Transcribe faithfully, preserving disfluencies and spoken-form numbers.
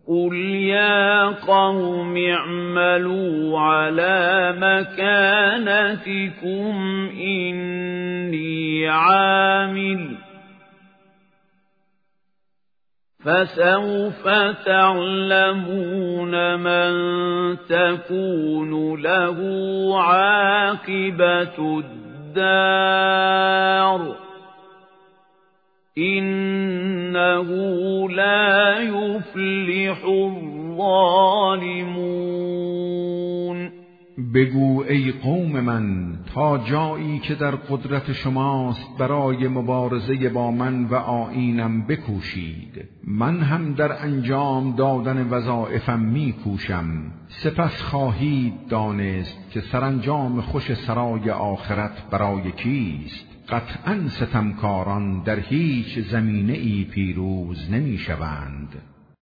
قل يا قوم اعملوا على مكانتكم إني عامل فسوف تعلمون من تكون له عاقبة الدار إنه لا يفلح الظالمون. بگو ای قوم من، تا جایی که در قدرت شماست برای مبارزه با من و آیینم بکوشید. من هم در انجام دادن وظایفم میکوشم. سپس خواهید دانست که سرانجام خوش سرای آخرت برای کیست. قطعاً ستمکاران در هیچ زمینه ای پیروز نمی شوند.